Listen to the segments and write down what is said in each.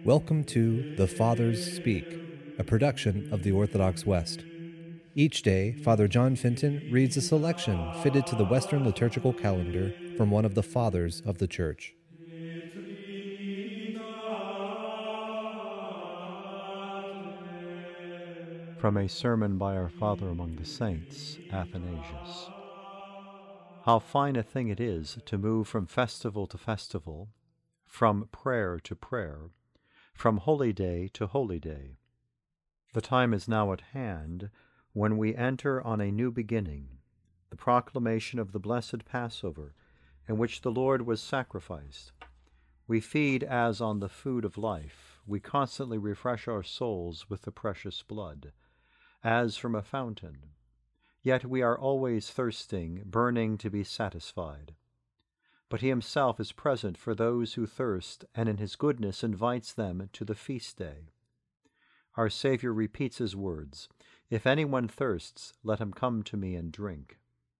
Welcome to The Fathers Speak, a production of the Orthodox West. Each day, Father John Fenton reads a selection fitted to the Western liturgical calendar from one of the Fathers of the Church. From a sermon by our Father among the Saints, Athanasius. How fine a thing it is to move from festival to festival, from prayer to prayer, from holy day to holy day. The time is now at hand when we enter on a new beginning, the proclamation of the blessed Passover, in which the Lord was sacrificed. We feed as on the food of life. We constantly refresh our souls with the precious blood, as from a fountain. Yet we are always thirsting, burning to be satisfied. But he himself is present for those who thirst, and in his goodness invites them to the feast day. Our Savior repeats his words, "If anyone thirsts, let him come to me and drink."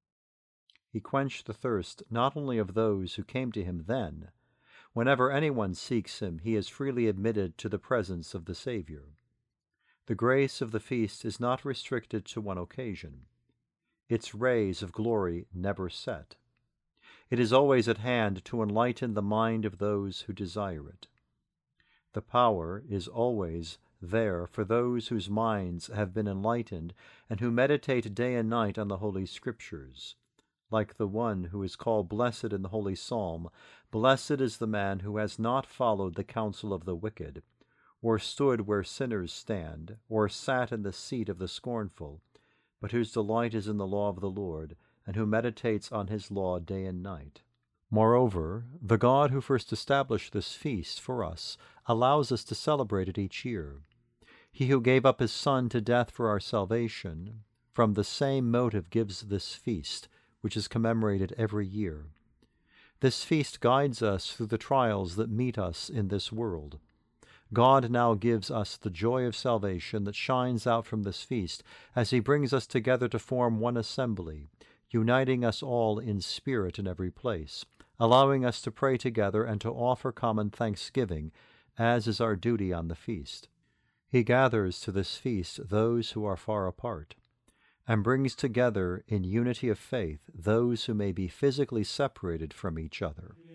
He quenched the thirst not only of those who came to him then. Whenever anyone seeks him, he is freely admitted to the presence of the Savior. The grace of the feast is not restricted to one occasion. Its rays of glory never set. It is always at hand to enlighten the mind of those who desire it. The power is always there for those whose minds have been enlightened and who meditate day and night on the Holy Scriptures. Like the one who is called blessed in the Holy Psalm, blessed is the man who has not followed the counsel of the wicked, or stood where sinners stand, or sat in the seat of the scornful, but whose delight is in the law of the Lord, and who meditates on his law day and night. Moreover, the God who first established this feast for us allows us to celebrate it each year. He who gave up his Son to death for our salvation, from the same motive gives this feast, which is commemorated every year. This feast guides us through the trials that meet us in this world. God now gives us the joy of salvation that shines out from this feast as he brings us together to form one assembly, uniting us all in spirit in every place, allowing us to pray together and to offer common thanksgiving, as is our duty on the feast. He gathers to this feast those who are far apart, and brings together in unity of faith those who may be physically separated from each other.